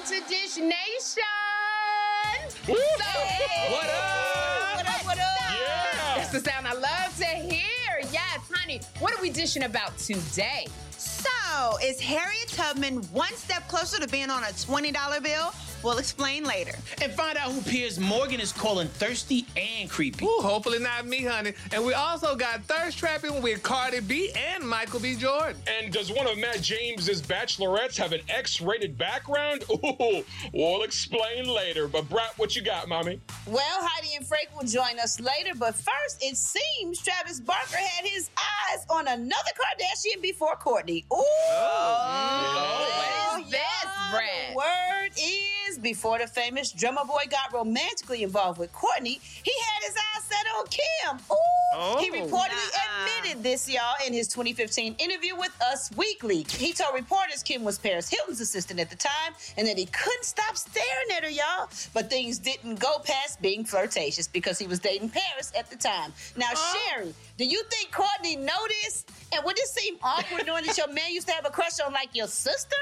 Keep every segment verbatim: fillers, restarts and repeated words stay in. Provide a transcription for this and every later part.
to Dish Nation. Woo! So, What up? What up, what up? Yeah. That's the sound I love to hear. Yes, honey. What are we dishing about today? So, is Harriet Tubman one step closer to being on a twenty dollar bill? We'll explain later. And find out who Piers Morgan is calling thirsty and creepy. Ooh, hopefully not me, honey. And we also got thirst trapping with Cardi B and Michael B. Jordan. And does one of Matt James's bachelorettes have an X-rated background? Ooh, we'll explain later. But Brat, what you got, mommy? Well, Heidi and Frank will join us later, but first, it seems Travis Barker had his eyes on another Kardashian before Kourtney. Ooh! Oh, what is this, Brad? The word is, before the famous drummer boy got romantically involved with Kourtney, he had his eyes set on Kim. Ooh! Oh. He reportedly admitted this, y'all, in his twenty fifteen interview with Us Weekly. He told reporters Kim was Paris Hilton's assistant at the time and that he couldn't stop staring at her, y'all. But things didn't go past being flirtatious because he was dating Paris at the time. Now, Oh. Sherry, do you think Kourtney noticed? And would it seem awkward knowing that your man used to have a crush on, like, your sister?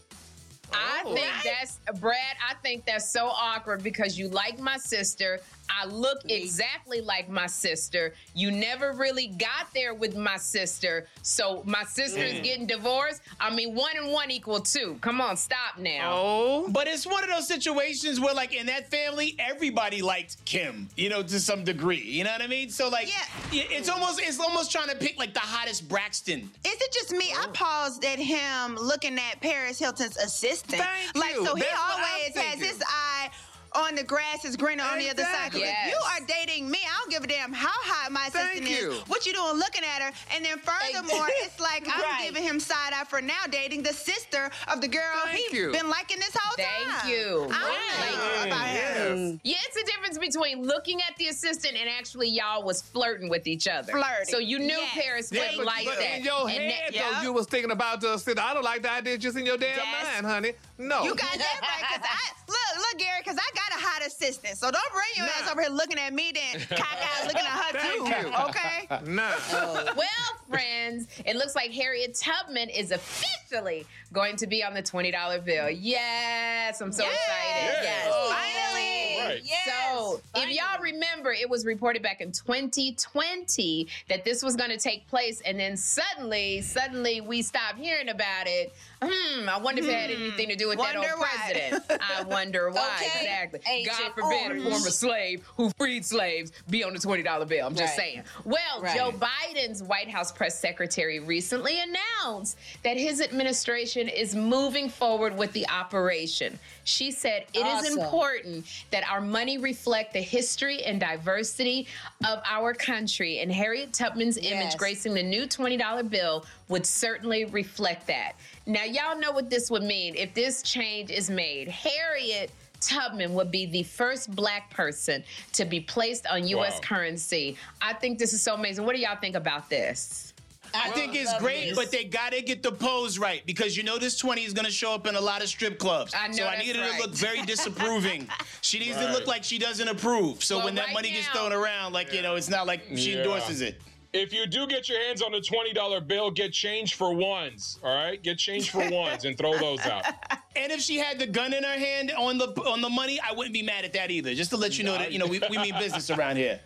I Oh. think Right? that's, Brad, I think that's so awkward because you like my sister. I look exactly like my sister. You never really got there with my sister. So my sister's Mm. getting divorced. I mean, one and one equal two. Come on, stop now. Oh. But it's one of those situations where, like, in that family, everybody liked Kim, you know, to some degree. You know what I mean? So, like, Yeah. i- it's almost it's almost trying to pick, like, the hottest Braxton. Is it just me? I paused at him looking at Paris Hilton's assistant. Thank like, you. so he That's what I'm always has thinking. his eye on the grass is greener on the other side. 'Cause Yes. if you are dating me, I don't give a damn how hot my Thank assistant you. is. What you doing looking at her? And then furthermore, it's like I'm Right. giving him side eye for now dating the sister of the girl Thank he's you. been liking this whole Thank time. you. I don't Right. know about him. Yeah, it's a difference between looking at the assistant and actually y'all was flirting with each other. Flirting. So you knew Yes. Paris Yeah, wouldn't but, like but that. in your And head, that- though, yeah. you was thinking about the sister. I don't like the idea just in your damn Yes. mind, honey. No. You got that right, cause I look, look, Gary, cause I got a hot assistant. So don't bring your Nah. ass over here looking at me, then cockeyed looking at her Thank too. you. Okay. Nah. Well, friends, it looks like Harriet Tubman is officially going to be on the twenty dollar bill. Yes, I'm so Yes. excited. Yes. Oh, Finally. Right. Yes, So, if y'all finally. remember, it was reported back in twenty twenty that this was going to take place, and then suddenly, suddenly we stopped hearing about it. Hmm, I wonder if it had anything to do with that Wonder old why. president. I wonder why, Okay. exactly. Agent God forbid Orange. a former slave who freed slaves be on the twenty dollar bill. I'm just Right. saying. Well, Right. Joe Biden's White House press secretary recently announced that his administration is moving forward with the operation. She said it is Awesome. important that our money reflect the history and diversity of our country, and Harriet Tubman's Yes. image gracing the new twenty dollar bill would certainly reflect that. Now, y'all know what this would mean if this change is made. Harriet Tubman would be the first black person to be placed on U S Wow. currency. I think this is so amazing. What do y'all think about this? I think it's love great, this. but they gotta get the pose right because you know this twenty is gonna show up in a lot of strip clubs. I know so I that's need her right. to look very disapproving. She needs to Right. look like she doesn't approve. So Well, when that right money gets now- thrown around, like you know, it's not like she Yeah. endorses it. If you do get your hands on the twenty dollar bill, get change for ones, all right? Get change for ones and throw those out. And if she had the gun in her hand on the on the money, I wouldn't be mad at that either. Just to let you know that you know we, we mean business around here.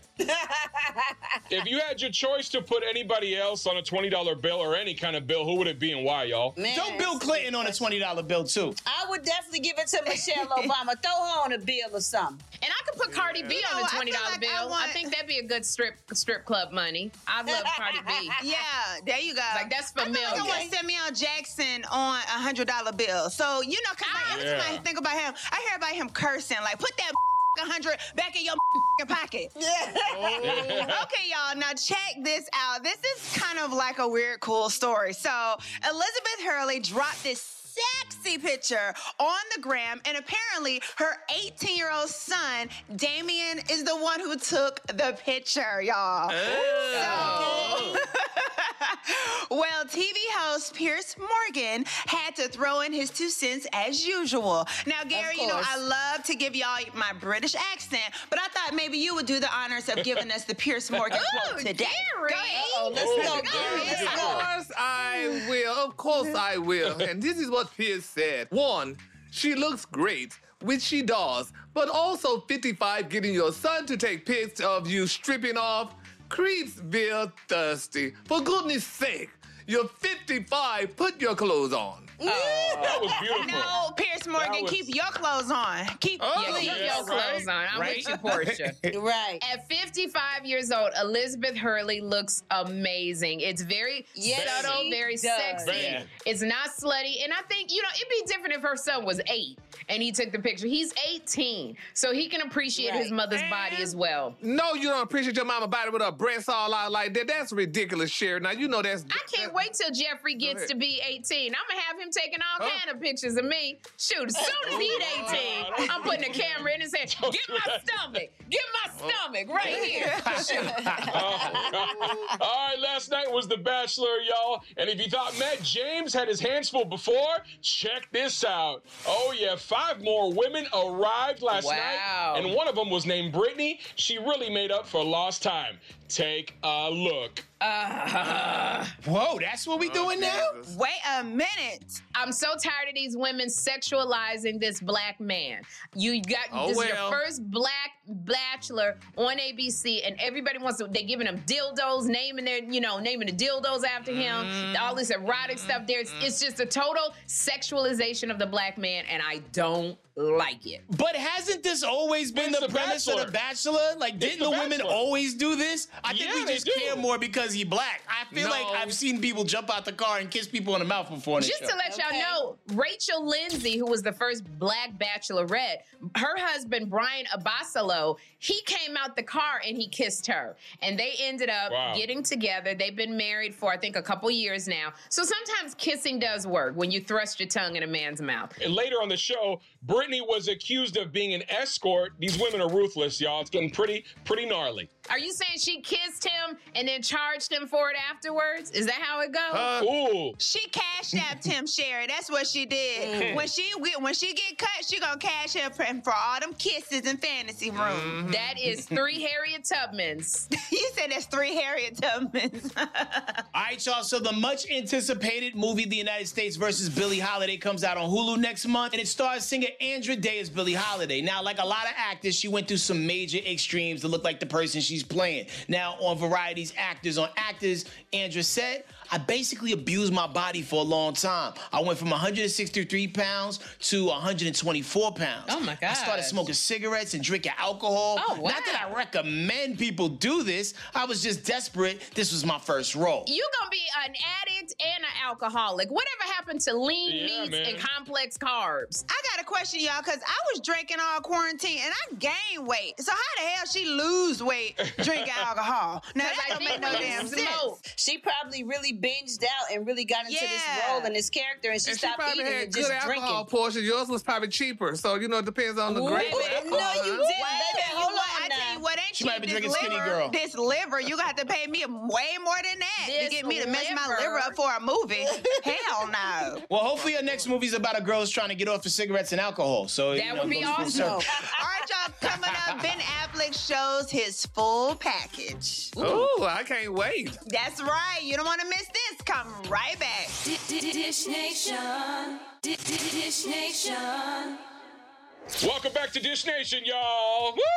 If you had your choice to put anybody else on a twenty dollar bill or any kind of bill, who would it be and why, y'all? Man, Throw Bill Clinton on a twenty dollar bill too. I would definitely give it to Michelle Obama. Throw her on a bill or something. And I could put Cardi B You on know, the I feel twenty dollar like bill. I I, want- think that'd be a good strip strip club money. I love Cardi B. Yeah, there you go. Like, that's I feel like I familiar. want Samuel Jackson on a hundred dollar bill. So you know, cause like, every time Yeah. I think about him, I hear about him cursing. Like, put that a hundred back in your pocket. Yeah. Okay, y'all. Now check this out. This is kind of like a weird, cool story. So Elizabeth Hurley dropped this sexy picture on the gram, and apparently her eighteen-year-old son, Damien, is the one who took the picture, y'all. So, well, T V host Piers Morgan had to throw in his two cents as usual. Now, Gary, you know, course. I love to give y'all my British accent, but I thought maybe you would do the honors of giving us the Piers Morgan quote today. Gary. Go ahead. Uh-oh, let's Oh, go, Gary, Gary. let's Let's Of go. course I will. Of course I will. And this is what Piers said. One, She looks great, which she does, but also fifty-five getting your son to take pics of you stripping off creeps Bill thirsty. For goodness sake, you're fifty-five, put your clothes on. That was beautiful. No, Pierce Morgan, was- keep your clothes on. Keep Oh, Yeah, please. keep yeah, your clothes on. I'm right. with you, Portia. Right. At fifty-five years old, Elizabeth Hurley looks amazing. It's very Yes, subtle, she very does. sexy. Man. It's not slutty. And I think, you know, it'd be different if her son was eight and he took the picture. He's eighteen, so he can appreciate his Right. mother's body as well. No, you don't appreciate your mama body with her breasts all out like that. That's ridiculous, Sherry. Now, you know that's... I can't wait till Jeffrey gets ahead. to be eighteen. I'm gonna have him taking all Huh? kind of pictures of me. Shoot, as soon as he's eighteen, I'm putting a camera in his hand. Get my stomach. Get my stomach right here. Shoot. All right, last night was The Bachelor, y'all. And if you thought Matt James had his hands full before, check this out. Oh, yeah, five more women arrived last Wow. night. And one of them was named Brittany. She really made up for lost time. Take a look. Whoa, that's what we doing now? Jesus. Wait a minute. I'm so tired of these women sexualizing this black man. You got Oh, this is well. your first black bachelor on A B C, and everybody wants to. They're giving him dildos, naming their, you know, naming the dildos after him. All this erotic stuff there. It's, it's just a total sexualization of the black man, and I don't like it. But hasn't this always been It's the The premise of Bachelor. The Bachelor? Like, didn't The the, women Bachelor. always do this? I think Yeah, we they just do. care more because he black. I feel No. like I've seen people jump out the car and kiss people in the mouth before on the Just show. to let Okay. y'all know, Rachel Lindsay, who was the first black bachelorette, her husband, Brian Abasolo, he came out the car and he kissed her. And they ended up Wow. getting together. They've been married for, I think, a couple years now. So sometimes kissing does work when you thrust your tongue in a man's mouth. And later on the show, Brittany was accused of being an escort. These women are ruthless, y'all. It's getting pretty, pretty gnarly. Are you saying she kissed him and then charged him for it afterwards? Is that how it goes? Uh, Ooh. She cashed apped him, Sherry. That's what she did. When she when she get cut, she gonna cash him for, for all them kisses in fantasy room. That is three Harriet Tubmans. You said that's three Harriet Tubmans. All right, y'all. So the much anticipated movie, The United States versus Billie Holiday, comes out on Hulu next month, and it stars singer Andra Day as Billie Holiday. Now, like a lot of actors, she went through some major extremes to look like the person she's playing. Now, on Variety's Actors on Actors, Andra said, "I basically abused my body for a long time. I went from one hundred sixty-three pounds to one hundred twenty-four pounds. Oh, my I started gosh. smoking cigarettes and drinking alcohol. Oh, wow. Not that I recommend people do this. I was just desperate. This was my first role." You gonna be an addict and an alcoholic. Whatever happened to lean Yeah, meats man. and complex carbs? I got a question, y'all, because I was drinking all quarantine and I gained weight. So how the hell she lose weight drinking alcohol? Now that I don't think make no when you damn smoke, sense. She probably really binged out and really got into this Yeah. role and this character, and she and she stopped probably eating had and good just alcohol drinking. portion. Yours was probably cheaper. So, you know, it depends on the Ooh, grade. baby. of alcohol, No, you huh? didn't, Well, baby. I tell you Hold what, on I tell you now. what ain't She cheap. might be This drinking Skinny liver, Girl. this liver, you got to pay me way more than that to This get me to mess my liver. liver up for a movie. Hell no. Well, hopefully her next movie's about a girl who's trying to get off of cigarettes and alcohol. So That you know, would be goes full awesome. circle. All right, y'all, coming up, Ben Affleck shows his full package. Ooh, I can't wait. That's right. You don't want to miss this. Come right back. Dish Nation. Dish Nation. Welcome back to Dish Nation, y'all. Woo!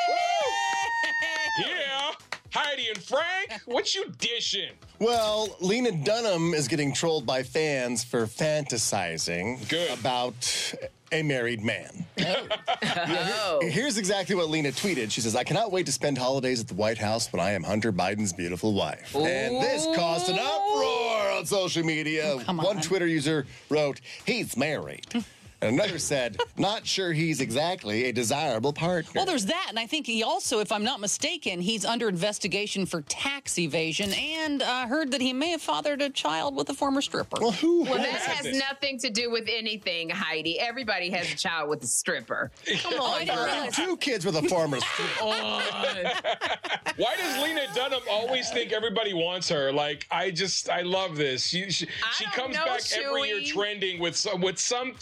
Yeah. Heidi and Frank, what you dishing? Well, Lena Dunham is getting trolled by fans for fantasizing Good. about a married man. Oh. Here's exactly what Lena tweeted. She says, "I cannot wait to spend holidays at the White House when I am Hunter Biden's beautiful wife." And this caused an uproar on social media. One Twitter user wrote, "He's married." And another said, "Not sure he's exactly a desirable partner." Well, there's that, and I think he also, if I'm not mistaken, he's under investigation for tax evasion, and I uh, heard that he may have fathered a child with a former stripper. Well, who Well, that has has nothing to do with anything, Heidi. Everybody has a child with a stripper. Come on, I didn't girl. realize- two kids with a former stripper? Why does Lena Dunham always think everybody wants her? Like, I just, I love this. She, she, I she don't comes know, back every year Chewy. trending with some, with some, something like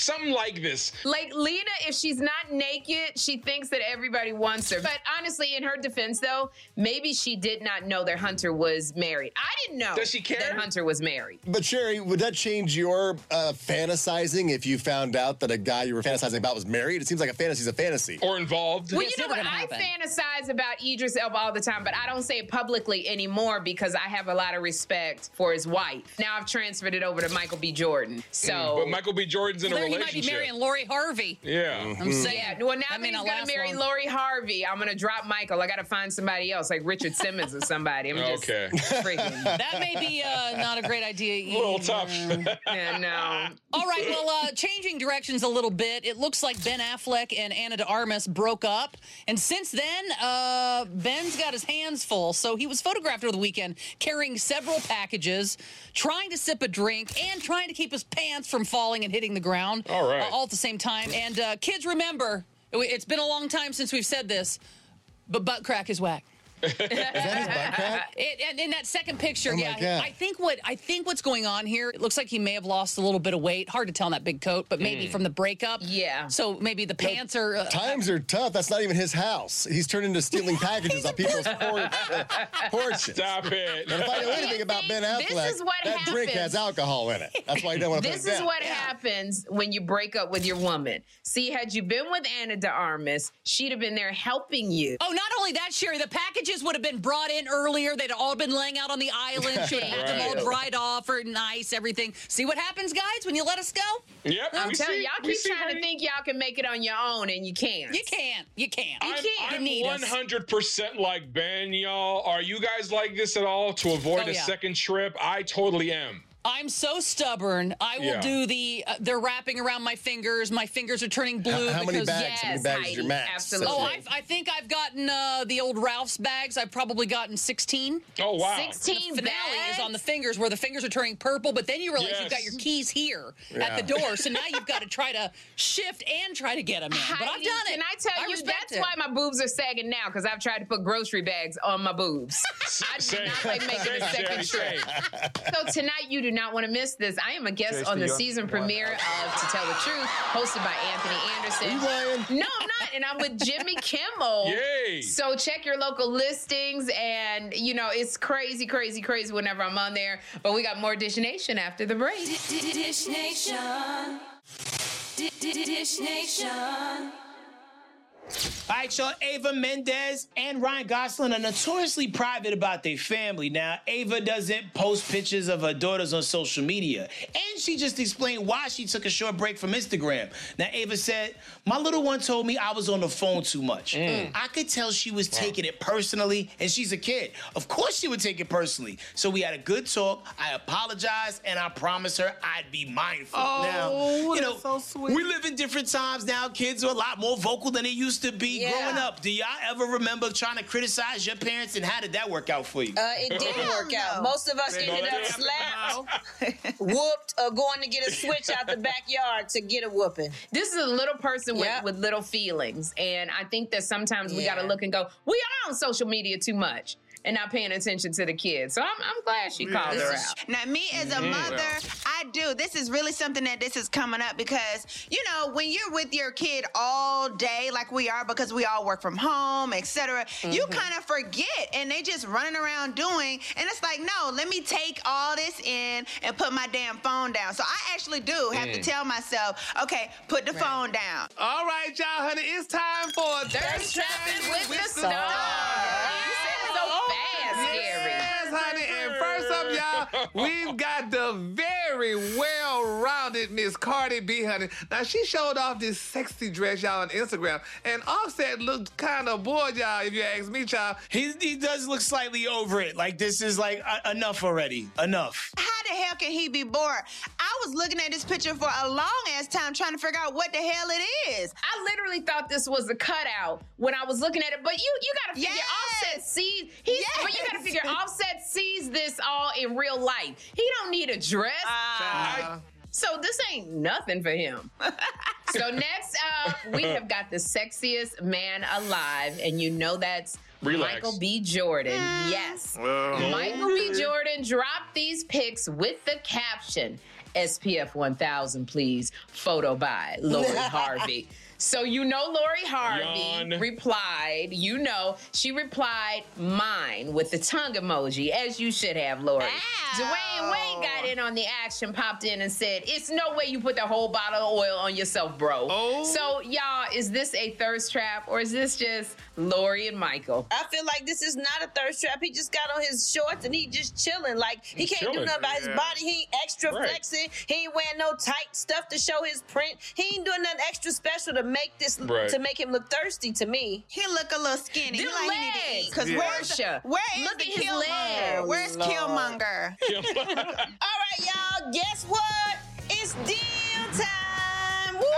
like this. Like, Lena, if she's not naked, she thinks that everybody wants her. But honestly, in her defense, though, maybe she did not know that Hunter was married. I didn't know Does she care? that Hunter was married. But Sherry, would that change your uh, fantasizing if you found out that a guy you were fantasizing about was married? It seems like a fantasy's a fantasy. Or involved. Well, It's you know never what? gonna I happen. fantasize about Idris Elba all the time, but I don't say it publicly anymore because I have a lot of respect for his wife. Now I've transferred it over to Michael B. Jordan. So, But Michael B. Jordan's in a There he might be relationship. marrying Lori Harvey. Yeah. I'm saying. yeah. Well, now That that, may he's not gonna last marry long. Lori Harvey, I'm gonna drop Michael. I gotta find somebody else, like Richard Simmons or somebody. I'm just Okay. freaking. That may be uh, not a great idea A either. little tough. Yeah, no. All right, well, uh, changing directions a little bit. It looks like Ben Affleck and Ana de Armas broke up. And since then, uh, Ben's got his hands full. So he was photographed over the weekend carrying several packages, trying to sip a drink, and trying to keep his pants from falling and hitting the ground. All right. Uh, all at the same time. And uh, kids, remember, it's been a long time since we've said this, but butt crack is whack. Is that his butt crack? It, and in that second picture, Oh my yeah, God. I think what I think what's going on here. It looks like he may have lost a little bit of weight. Hard to tell in that big coat, but maybe from the breakup. Yeah. So maybe the pants are. Uh, Times are tough. That's not even his house. He's turned into stealing packages on people's porch, uh, porches. Stop it. And if I know anything about Ben This Affleck, is what that drink happens. has alcohol in it. That's why you don't want to put This it is down. what happens when you break up with your woman. See, had you been with Ana de Armas, she'd have been there helping you. Oh, not only that, Sherry, the packages would have been brought in earlier. They'd all been laying out on the island. She would have had them all Right. dried off or nice, everything. See what happens, guys, when you let us go? Yep. I'm we telling see- you, y'all we keep see trying how to you- think y'all can make it on your own, and you can't. You can't. You can't. You I'm, can't. I'm need us. one hundred percent like Ben, y'all. Are you guys like this at all to avoid Oh, a yeah. second trip? I totally am. I'm so stubborn. I will Yeah. do the. Uh, they're wrapping around my fingers. My fingers are turning blue. How, how many because, bags? how many yes, bags is your Heidi, max? absolutely. Oh, I've, I think I've gotten uh, the old Ralph's bags. I've probably gotten sixteen. Oh, wow. sixteen Finale bags? is on the fingers where the fingers are turning purple, but then you realize you've got Yes. your keys here Yeah. at the door. So now you've got to try to shift and try to get them in. But I've Heidi, done it. Can I tell you, respect that's it. why my boobs are sagging now, because I've tried to put grocery bags on my boobs. I do Same. not like making a Same, second Jerry, trip. same. So tonight, you do not want to miss this. I am a guest on the season premiere of To Tell the Truth, hosted by Anthony Anderson. Are you lying? No, I'm not. And I'm with Jimmy Kimmel. Yay. So check your local listings. And, you know, it's crazy, crazy, crazy whenever I'm on there. But we got more Dish Nation after the break. Dish Nation. Dish Nation. All right, y'all. Ava Mendez and Ryan Gosling are notoriously private about their family. Now, Ava doesn't post pictures of her daughters on social media. And she just explained why she took a short break from Instagram. Now, Ava said, my little one told me I was on the phone too much. I could tell she was taking it personally, and she's a kid. Of course she would take it personally. So we had a good talk. I apologized, and I promised her I'd be mindful. Oh, now, you know, that's so sweet. we live in different times now. Kids are a lot more vocal than they used to be Yeah. growing up. Do y'all ever remember trying to criticize your parents, and how did that work out for you? Uh, it didn't Hell work out. no. Most of us No, ended that up didn't slapped, whooped, or going to get a switch out the backyard to get a whooping. This is a little person with, Yep. with little feelings. And I think that sometimes we Yeah. got to look and go, we are on social media too much and not paying attention to the kids. So I'm, I'm glad she called This her is- out. Now, me as a mother, I do. This is really something that this is coming up because, you know, when you're with your kid all day, like we are, because we all work from home, et cetera, you kind of forget and they just running around doing. And it's like, no, let me take all this in and put my damn phone down. So I actually do have to tell myself, okay, put the phone down. All right, y'all, honey, it's time for Thirst trapping with the stars. You said it so fast, Gary. Yes, honey. And first up, y'all, we've got the very well-rounded Miss Cardi B, honey. Now, she showed off this sexy dress, y'all, on Instagram. And Offset looked kind of bored, y'all, if you ask me, child. He, he does look slightly over it. Like, this is like uh, enough already. Enough. How the hell can he be bored? I was looking at this picture for a long ass time trying to figure out what the hell it is. I literally thought this was a cutout when I was looking at it, but you you gotta figure Yes. Offset sees he's but you gotta Yes. figure Offset sees this all in real life. He don't need a dress. Uh, So this ain't nothing for him. So next up, we have got the sexiest man alive, and you know that's Relax. Michael B. Jordan. Yes. uh, Michael B. Jordan dropped these pics with the caption, S P F one thousand, please. Photo by Lori Harvey. So you know Lori Harvey Yawn. replied, you know, she replied mine with the tongue emoji, as you should have, Lori. Ow. Dwayne Wade got in on the action, popped in and said, it's no way you put the whole bottle of oil on yourself, bro. Oh. So y'all, is this a thirst trap or is this just Lori and Michael? I feel like this is not a thirst trap. He just got on his shorts and he just chilling. Like, he He's can't do chilling. nothing about his Yeah. body. He ain't extra Right. flexing. He ain't wearing no tight stuff to show his print. He ain't doing nothing extra special to make this Right. to make him look thirsty to me. He look a little skinny. He Them like he need to legs. eat. Cause Yeah. where's the, Portia, where is look the at his Killmonger? legs. Where's Lord. Killmonger? All right, y'all. Guess what? It's deal time. Woo!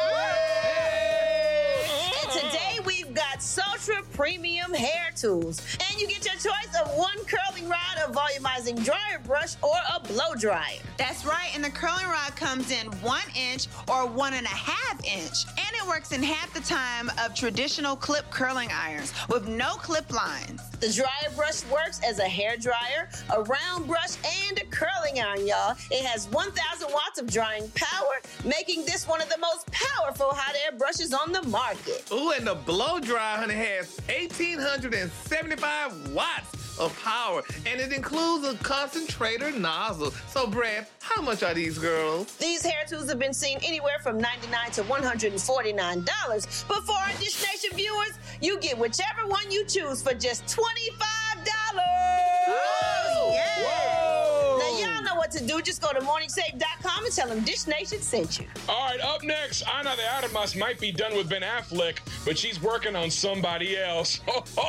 And today we've got Sotra Premium Hair Tools. And you get your choice of one curling rod, a volumizing dryer brush, or a blow dryer. That's right, and the curling rod comes in one inch or one and a half inch. And it works in half the time of traditional clip curling irons with no clip lines. The dryer brush works as a hair dryer, a round brush, and a curling iron, y'all. It has one thousand watts of drying power, making this one of the most powerful hot air brushes on the market. Ooh, and the blow dry, honey, has one thousand eight hundred seventy-five watts of power, and it includes a concentrator nozzle. So, Brad, how much are these girls? These hair tools have been seen anywhere from ninety-nine dollars to one hundred forty-nine dollars. But for our Dish Nation viewers, you get whichever one you choose for just twenty-five dollars. Oh, yeah. Now, y'all know what to do. Just go to morning save dot com and tell them Dish Nation sent you. All right, up next, Ana de Armas might be done with Ben Affleck, but she's working on somebody else.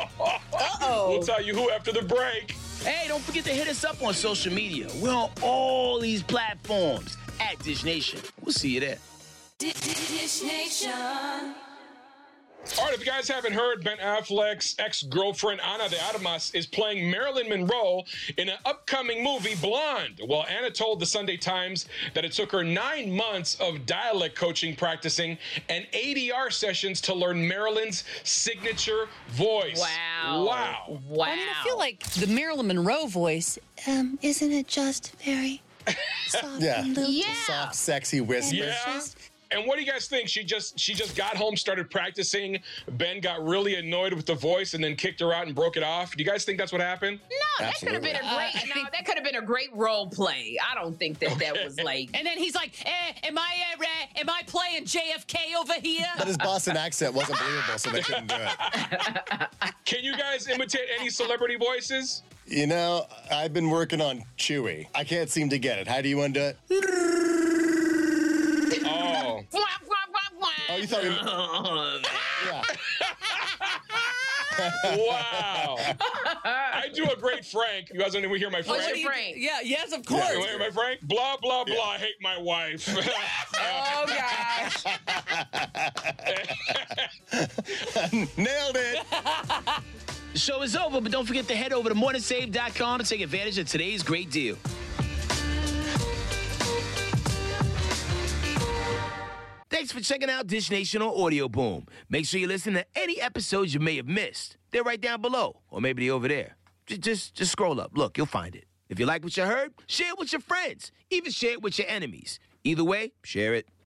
Uh-oh. We'll tell you who after the break. Hey, don't forget to hit us up on social media. We're on all these platforms at Dish Nation. We'll see you there. Dish Nation. All right, if you guys haven't heard, Ben Affleck's ex-girlfriend Ana de Armas is playing Marilyn Monroe in an upcoming movie, Blonde. Well, Ana told the Sunday Times that it took her nine months of dialect coaching, practicing, and A D R sessions to learn Marilyn's signature voice. Wow. Wow. Wow. I mean, I feel like the Marilyn Monroe voice, um, isn't it just very soft Yeah. and little? Yeah. Soft, sexy whisper. Yeah. And what do you guys think? She just she just got home, started practicing. Ben got really annoyed with the voice and then kicked her out and broke it off. Do you guys think that's what happened? No, that could have been a Absolutely. great. Uh, I no, think- that could have been a great role play. I don't think that that was like. And then he's like, eh, am I uh, uh, am I playing J F K over here? But his Boston accent wasn't believable, so they couldn't do it. Can you guys imitate any celebrity voices? You know, I've been working on Chewy. I can't seem to get it. How do you undo it? Oh. Oh, you thought we... Yeah. Wow. I do a great Frank. You guys want to hear my What's Frank? your Frank? Yeah, yes, of You course. want to hear my Frank? Blah, blah, blah. I hate my wife. Oh gosh. Nailed it. The show is over, but don't forget to head over to morning save dot com to take advantage of today's great deal. Thanks for checking out Dish Nation on Audio Boom. Make sure you listen to any episodes you may have missed. They're right down below, or maybe they're over there. Just, just, just scroll up. Look, you'll find it. If you like what you heard, share it with your friends. Even share it with your enemies. Either way, share it.